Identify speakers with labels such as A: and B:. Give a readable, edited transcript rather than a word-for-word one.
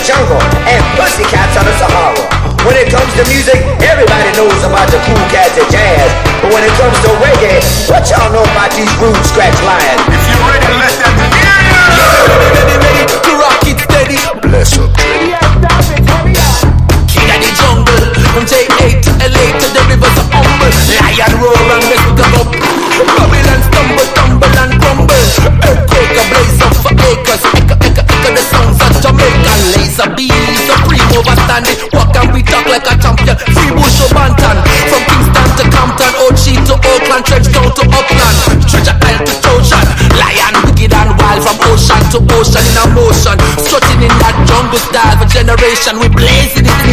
A: jungle and pussycats on the Sahara. When it comes to music, everybody knows about the cool cats and jazz. But when it comes to reggae, what y'all know about these rude scratch lions?
B: If you're ready, let them hear you.
C: Ready to rock it steady.
A: Bless up.
C: King of the jungle, from J8 to LA to the rivers of humble. Lion roar and make we come up. Babylon stumble, tumble and crumble. Earthquake a blaze up for acres. Echo the sounds of Jamaica. Laser beams, supreme overstanding. Walk and we talk like a champion. Free bush or Banton. From Kingston to Compton, Ochi to Oakland, Trenchtown to Upland. Treasure Isle to Trojan. Lion wicked and wild from ocean to ocean in a motion. Strutting in that jungle style for generation. We blazing it in